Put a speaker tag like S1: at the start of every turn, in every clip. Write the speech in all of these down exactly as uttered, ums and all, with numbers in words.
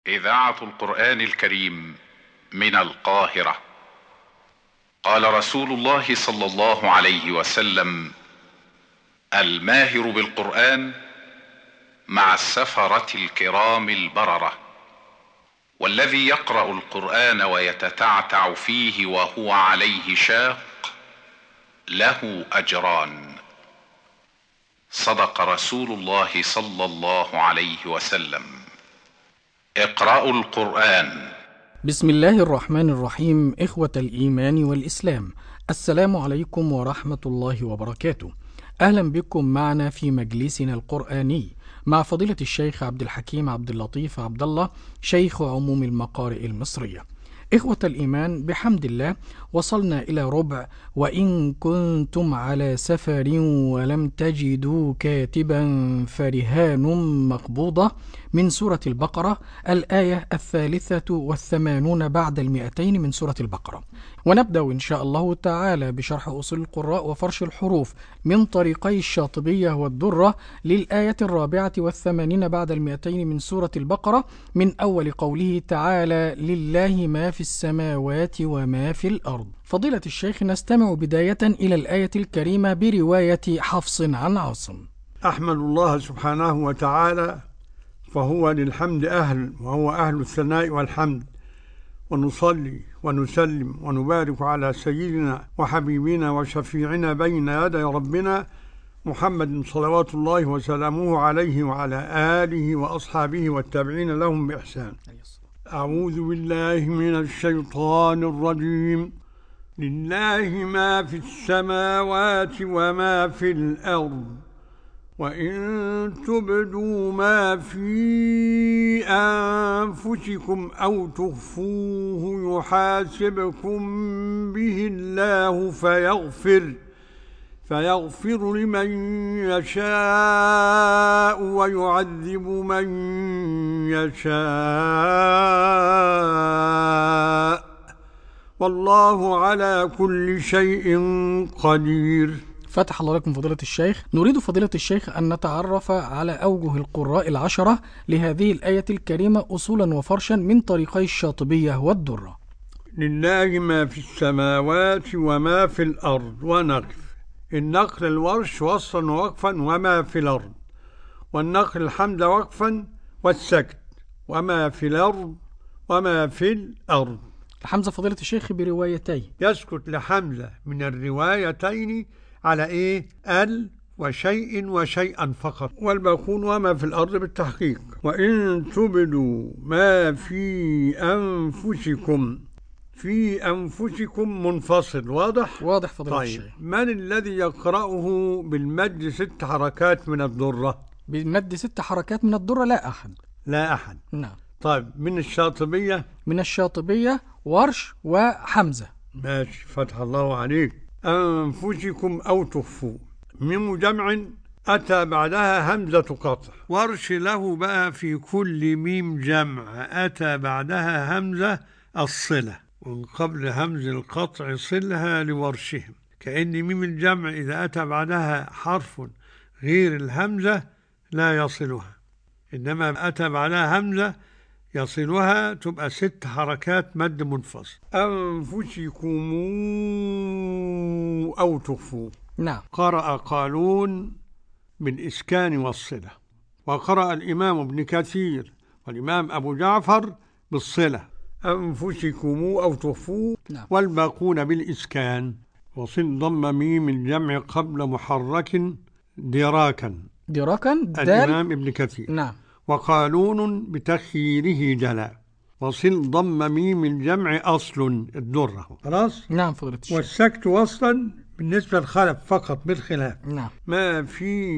S1: إذاعة القرآن الكريم من القاهرة. قال رسول الله صلى الله عليه وسلم: الماهر بالقرآن مع السفرة الكرام البررة، والذي يقرأ القرآن ويتتعتع فيه وهو عليه شاق له أجران. صدق رسول الله صلى الله عليه وسلم. اقرأوا القرآن.
S2: بسم الله الرحمن الرحيم. إخوة الإيمان والإسلام، السلام عليكم ورحمة الله وبركاته. أهلا بكم معنا في مجلسنا القرآني مع فضيلة الشيخ عبد الحكيم عبد اللطيف عبد الله، شيخ عموم المقارئ المصرية. إخوة الإيمان، بحمد الله وصلنا إلى ربع وإن كنتم على سفر ولم تجدوا كاتبا فرهان مقبوضة من سورة البقرة، الآية الثالثة والثمانون بعد المئتين من سورة البقرة. ونبدأ إن شاء الله تعالى بشرح أصول القراء وفرش الحروف من طريقي الشاطبية والدرة للآية الرابعة والثمانين بعد المئتين من سورة البقرة، من أول قوله تعالى: لله ما في السماوات وما في الأرض. فضيلة الشيخ، نستمع بداية إلى الآية الكريمة برواية حفص عن عاصم.
S3: أحمد الله سبحانه وتعالى فهو للحمد أهل، وهو أهل الثناء والحمد، ونصلي ونسلم ونبارك على سيدنا وحبيبنا وشفيعنا بين يدي ربنا محمد صلوات الله وسلامه عليه وعلى آله وأصحابه والتابعين لهم بإحسان. أعوذ بالله من الشيطان الرجيم. لله ما في السماوات وما في الأرض، وإن تبدوا ما في أنفسكم أو تخفوه يحاسبكم به الله فيغفر فيغفر لمن يشاء ويعذب من يشاء، والله على كل شيء قدير.
S2: فتح الله لكم فضيلة الشيخ. نريد فضيلة الشيخ أن نتعرف على أوجه القراء العشرة لهذه الآية الكريمة أصولا وفرشا من طريقي الشاطبية والدرة.
S3: لله ما في السماوات وما في الأرض، ونقف. النقل الورش وصلا ووقفا وما في الأرض، والنقل الحمد وقفا والسكت وما في الأرض وما في الأرض.
S2: حمزة فضيلة الشيخ بروايتين،
S3: يسكت لحمزة من الروايتين على إيه؟ ال وشيء وشيئا فقط، والباقون وما في الأرض بالتحقيق. وإن تبدوا ما في أنفسكم، في أنفسكم منفصل، واضح؟
S2: واضح فضيلة
S3: طيب.
S2: الشيخ.
S3: من الذي يقرأه بالمد ست حركات من الدرة؟
S2: بالمد ست حركات من الدرة لا أحد.
S3: لا أحد.
S2: نعم.
S3: طيب، من الشاطبية؟
S2: من الشاطبية ورش وحمزة.
S3: ماشي، فتح الله عليك. أنفسكم أو تخفوا، ميم جمع أتى بعدها همزة قطع. ورش له بقى في كل ميم جمع أتى بعدها همزة الصلة، ومن قبل همز القطع صلها لورشهم، كأن ميم الجمع إذا أتى بعدها حرف غير الهمزة لا يصلها، إنما أتى بعدها همزة يصلها، تبقى ست حركات مد منفصل. أنفسكم أو تخفوا.
S2: نعم.
S3: قرأ قالون بالإسكان والصلة، وقرأ الإمام ابن كثير والإمام أبو جعفر بالصلة، أنفسكم أو تخفوا.
S2: نعم.
S3: والباقون بالإسكان، وصل ضم ميم الجمع قبل محرك دراكا.
S2: دراكا دال
S3: الإمام ابن كثير.
S2: نعم.
S3: وقالون بتخييره جلا، وصل ضم ميم الجمع أصل الدرة. خلاص؟
S2: نعم فضيلة الشيخ.
S3: والسكت وصلا بالنسبة للخلف فقط بالخلاف.
S2: نعم.
S3: ما في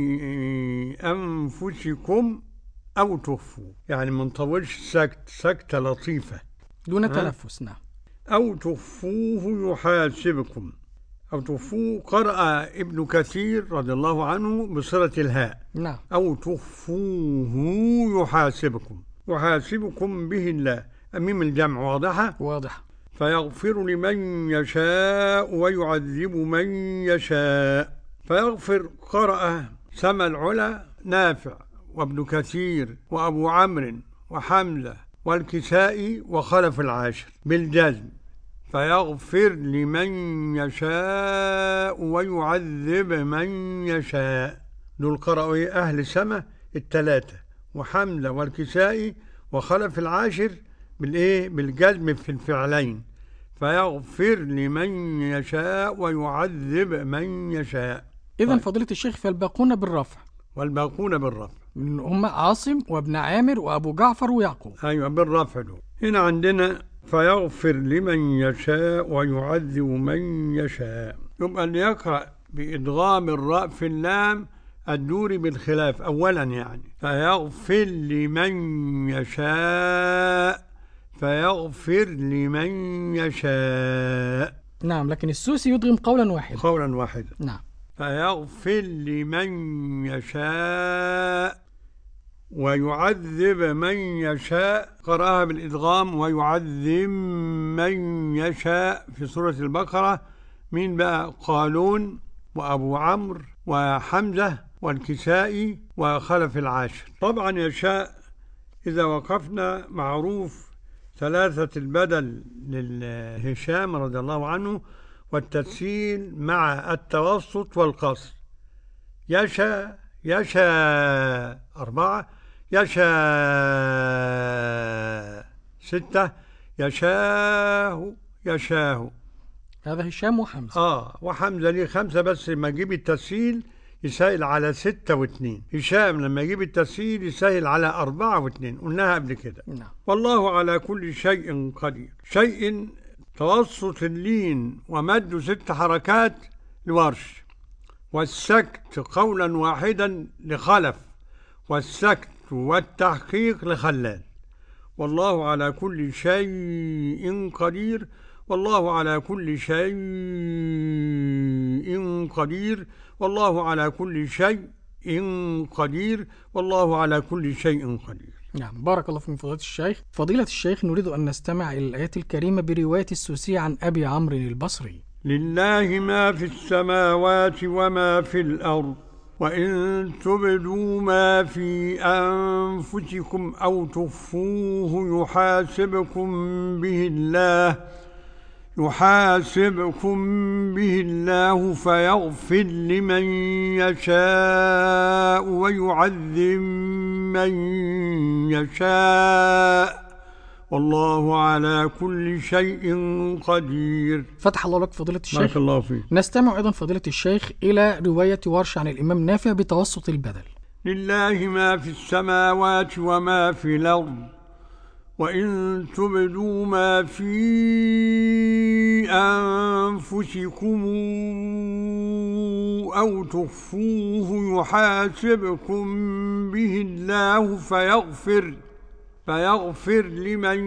S3: أنفسكم أو تخفوا، يعني ما نطولش السكت، سكتة لطيفة
S2: دون تنفس. نعم.
S3: أو تخفوه يحاسبكم. أو تخفوه قرأ ابن كثير رضي الله عنه بصلة الهاء.
S2: نعم.
S3: أو تخفوه يحاسبكم، يحاسبكم به الله، أميم الجمع واضحة؟
S2: واضح.
S3: فيغفر لمن يشاء ويعذب من يشاء. فيغفر قرأ سما العلا نافع وابن كثير وأبو عمرو وحمزة والكسائي وخلف العاشر بالجزم، فيغفر لمن يشاء ويعذب من يشاء. دول قرأوا إيه؟ أهل سما التلاتة، وحمزة والكسائي وخلف العاشر بالإيه؟ بالجزم في الفعلين، فيغفر لمن يشاء ويعذب من يشاء.
S2: إذن
S3: طيب.
S2: فضيلة الشيخ فالباقون بالرفع،
S3: والباقون بالرفع،
S2: هم عاصم وابن عامر وأبو جعفر ويعقوب.
S3: أيوة بالرفع دول. هنا عندنا فيغفر لمن يشاء ويعذب من يشاء، يبقى اللي يقرأ بإدغام الراء في اللام الدوري بالخلاف أولا، يعني فيغفر لمن يشاء، فيغفر لمن يشاء.
S2: نعم، لكن السوسي يدغم قولا واحدا.
S3: قولا واحدا.
S2: نعم.
S3: فيغفر لمن يشاء ويعذب من يشاء، قرأها بالإدغام ويعذب من يشاء في سورة البقرة. مين بقى؟ قالون وأبو عمرو وحمزة والكسائي وخلف العاشر. طبعا يشاء إذا وقفنا معروف ثلاثة البدل للهشام رضي الله عنه، والتسهيل مع التوسط والقصر. يشاء يشاء أربعة، يشاء ستة، يشاه يشاه.
S2: هذا هشام وحمزة.
S3: آه وحمزة ليه خمسة، بس لما يجيب التسهيل يسهل على ستة واثنين. هشام لما يجيب التسهيل يسهل على أربعة واثنين، قلناها قبل كده.
S2: نعم.
S3: والله على كل شيء قدير. شيء توسط اللين ومد ست حركات لورش، والسكت قولا واحدا لخلف، والسكت والتحقيق لخلال. والله على كل شيء قدير، والله على كل شيء قدير، والله على كل شيء قدير، والله على كل شيء قدير.
S2: نعم، بارك الله فيكم فضيلة الشيخ. فضيلة الشيخ، نريد أن نستمع إلى الآيات الكريمة برواية السوسي عن أبي عمرو البصري.
S3: لله ما في السماوات وما في الأرض، وإن تبدوا ما في أنفسكم أو تخفوه يحاسبكم به الله يحاسبكم به الله فيغفر لمن يشاء ويعذب من يشاء، والله على كل شيء قدير.
S2: فتح الله لك فضيلة الشيخ.
S3: بارك الله فيك.
S2: نستمع أيضا فضيلة الشيخ إلى رواية ورش عن الإمام نافع بتوسط البدل.
S3: لله ما في السماوات وما في الأرض، وإن تبدوا ما في أنفسكم أو تخفوه يحاسبكم به الله فيغفر فيغفر لمن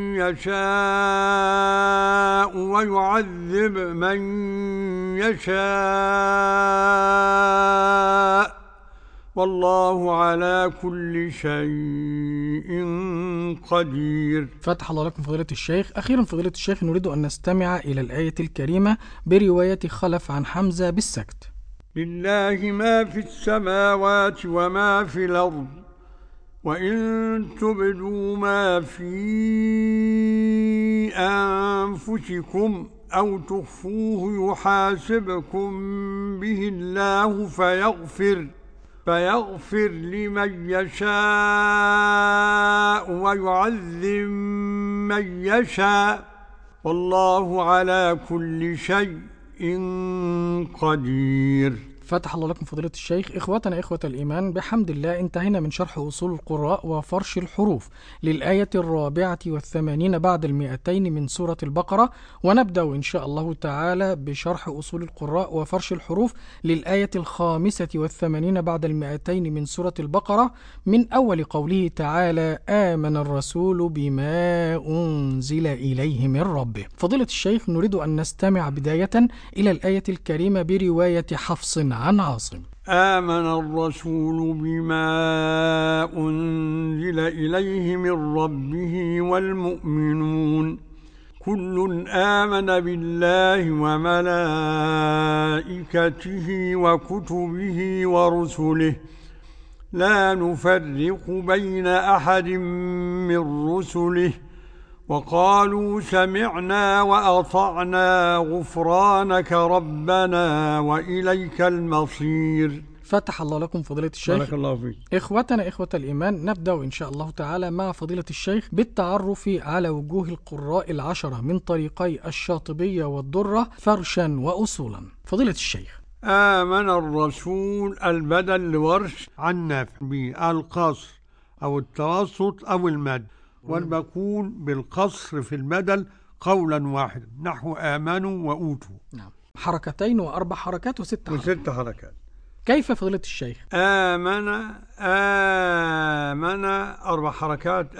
S3: يشاء ويعذب من يشاء، والله على كل شيء قدير.
S2: فتح الله لكم فضيلة الشيخ. أخيرا فضيلة الشيخ، نريد أن نستمع إلى الآية الكريمة برواية خلف عن حمزة بالسكت.
S3: لله ما في السماوات وما في الأرض، وإن تبدوا ما في أنفسكم أو تخفوه يحاسبكم به الله فيغفر فيغفر لمن يشاء ويعذب من يشاء، والله على كل شيء قدير.
S2: فتح الله لكم فضيلة الشيخ. إخوتنا إخوة الإيمان، بحمد الله انتهينا من شرح أصول القراء وفرش الحروف للآية الرابعة والثمانين بعد المئتين من سورة البقرة، ونبدأ إن شاء الله تعالى بشرح أصول القراء وفرش الحروف للآية الخامسة والثمانين بعد المئتين من سورة البقرة، من أول قوله تعالى: آمن الرسول بما أنزل إليه من ربه. فضيلة الشيخ، نريد أن نستمع بداية إلى الآية الكريمة برواية حفص عن عاصم.
S3: آمن الرسول بما أنزل إليه من ربه والمؤمنون كل آمن بالله وملائكته وكتبه ورسله لا نفرق بين أحد من رسله وقالوا سمعنا وأطعنا غفرانك ربنا وإليك المصير.
S2: فتح الله لكم فضيلة الشيخ.
S3: بارك الله فيك.
S2: إخوتنا إخوة الإيمان، نبدأ إن شاء الله تعالى مع فضيلة الشيخ بالتعرف على وجوه القراء العشرة من طريقي الشاطبية والدرة فرشا وأصولا. فضيلة الشيخ.
S3: آمن الرسول البدل لورش عن نافع بالقصر أو التوسط أو المد، والمقول بالقصر في البدل قولا واحدا نحو آمنوا وأوتوا.
S2: نعم، حركتين وأربع حركات وست حركات.
S3: وست حركات.
S2: كيف فضيلة الشيخ؟
S3: آمن آمن أربع حركات،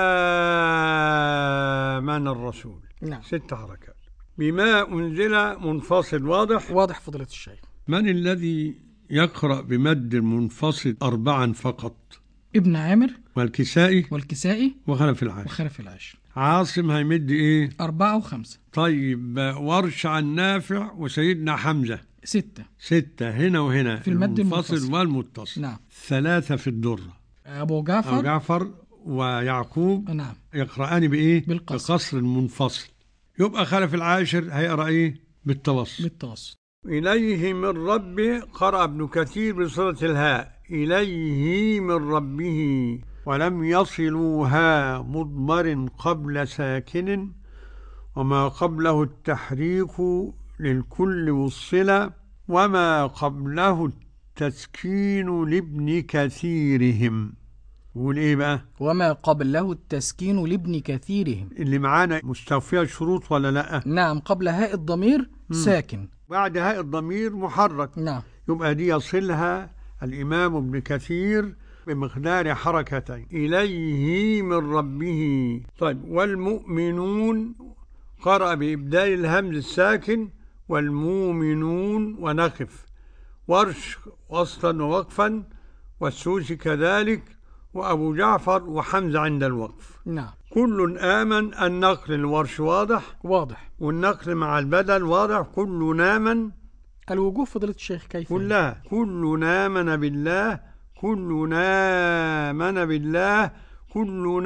S3: آمن الرسول.
S2: نعم.
S3: ست حركات. بما أنزل منفصل. واضح؟
S2: واضح فضيلة الشيخ.
S3: من الذي يقرأ بمد المنفصل أربعا فقط؟
S2: ابن عامر
S3: والكسائي
S2: والكسائي
S3: وخلف العاشر.
S2: وخلف العاشر.
S3: عاصم هيمد إيه؟
S2: أربعة وخمسة.
S3: طيب ورش عن نافع وسيدنا حمزة
S2: ستة.
S3: ستة هنا وهنا
S2: في المد المنفصل
S3: والمتصل.
S2: نعم.
S3: ثلاثة في الدرة.
S2: أبو جعفر
S3: أبو جعفر ويعقوب
S2: نعم
S3: يقرأان بإيه؟
S2: بالقصر.
S3: بقصر المنفصل. يبقى خلف العاشر هيقرأ إيه؟ بالتوسط.
S2: بالتوسط.
S3: إليه من ربه قرأ ابن كثير بصلة الهاء، إليه من ربه، ولم يصلوها مضمر قبل ساكن، وما قبله التحريك للكل والصلة، وما قبله التسكين لابن كثيرهم. يقول إيه بقى؟
S2: وما قبله التسكين لابن كثيرهم.
S3: اللي معانا مستوفية الشروط ولا لأ؟
S2: نعم، قبل هاء الضمير ساكن،
S3: بعد هاء الضمير محرك.
S2: نعم.
S3: يبقى دي يصلها الإمام ابن كثير بمقدار حركتين، إليه من ربه. طيب، والمؤمنون قرأ بإبدال الهمز الساكن والمؤمنون ونقف، ورش وصلا ووقفا، والسوسي كذلك، وأبو جعفر وحمزة عند الوقف.
S2: نعم.
S3: كل آمن. النقل الورش واضح؟
S2: واضح.
S3: والنقل مع البدل واضح. كل نامن.
S2: الوجوه فضيلة الشيخ كيف؟
S3: كلها. كل نامن بالله، كل نامن بالله، كل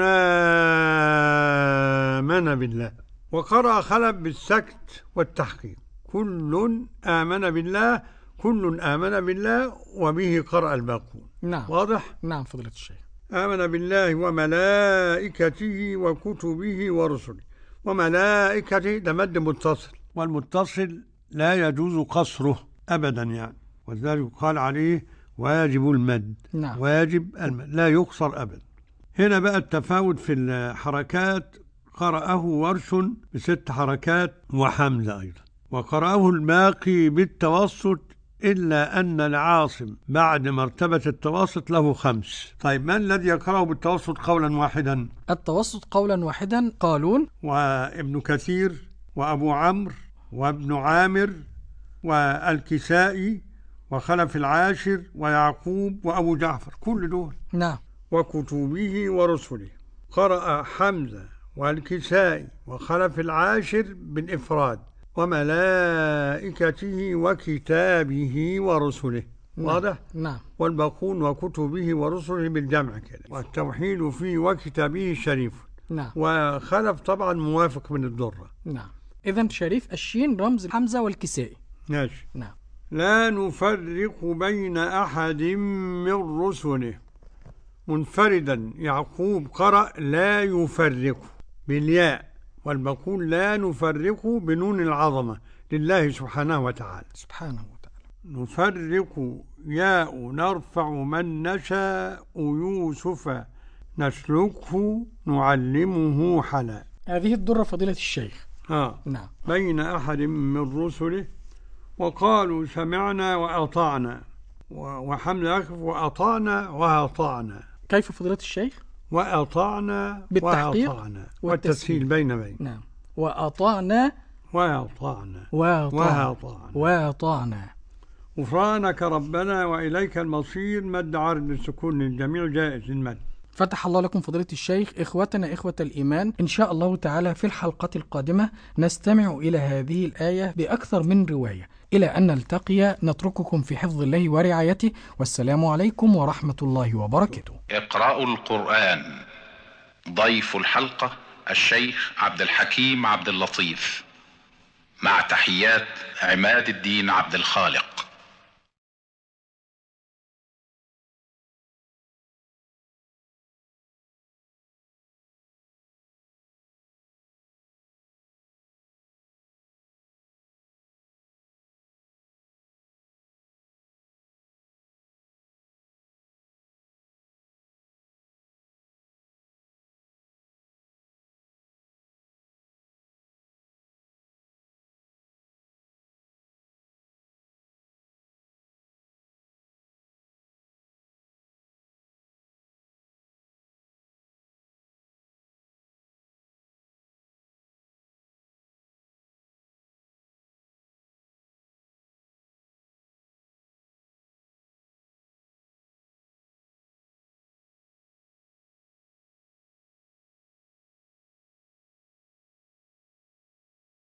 S3: نامن بالله. وقرأ خلف بالسكت والتحقيق، كل آمن بالله، كل آمن بالله، وبه قرأ الباقون.
S2: نعم.
S3: واضح؟
S2: نعم فضيلة الشيخ.
S3: آمن بالله وملائكته وكتبه ورسله. وملائكته ده مد متصل، والمتصل لا يجوز قصره أبدا يعني، ولذلك قال عليه واجب المد.
S2: نعم.
S3: واجب المد لا يقصر أبدا. هنا بقى التفاوت في الحركات، قرأه ورش بست حركات وحمزة أيضا، وقرأه الباقي بالتوسط، إلا أن العاصم بعد مرتبة التوسط له خمس. طيب، من الذي يقرأه بالتوسط قولا واحدا؟
S2: التوسط قولا واحدا قالون
S3: وابن كثير وأبو عمرو وابن عامر والكسائي وخلف العاشر ويعقوب وأبو جعفر، كل دول.
S2: نعم.
S3: وكتبه ورسله. قرأ حمزة والكسائي وخلف العاشر بالإفراد، وملائكته وكتابه ورسله. واضح؟
S2: نعم.
S3: والباقون وكتبه ورسله بالجمع كده، والتوحيد فيه وكتابه شريف.
S2: نعم.
S3: وخلف طبعا موافق من الدرة.
S2: نعم. إذن شريف الشين رمز حمزة والكسائي.
S3: ماشي.
S2: نعم.
S3: لا نفرق بين أحد من رسله. منفردا يعقوب قرأ لا يفرق بالياء، والباقون لا نفرق بنون العظمة لله سبحانه وتعالى.
S2: سبحانه وتعالى.
S3: نفرق ياء نرفع من نشاء يوسف نسلكه نعلمه حلا.
S2: هذه الدرة فضيلة الشيخ.
S3: آه.
S2: نعم.
S3: بين أحد من رسله. وقالوا سمعنا وأطعنا، وحمزة يقف وأطعنا وأطعنا.
S2: كيف فضيلة الشيخ؟
S3: وأطعنا
S2: بالتحقيق
S3: وأطعنا والتسهيل بين بين.
S2: نعم. وأطعنا
S3: وأطعنا
S2: وأطعنا وأطعنا.
S3: غفرانك ربنا وإليك المصير. مد عرض السكون للجميع جائز المد.
S2: فتح الله لكم فضيلة الشيخ. إخوتنا إخوة الإيمان، إن شاء الله تعالى في الحلقة القادمة نستمع إلى هذه الآية بأكثر من رواية. إلى أن نلتقي نترككم في حفظ الله ورعايته، والسلام عليكم ورحمة الله وبركاته.
S1: اقرأوا القرآن. ضيف الحلقة الشيخ عبد الحكيم عبد اللطيف، مع تحيات عماد الدين عبد الخالق.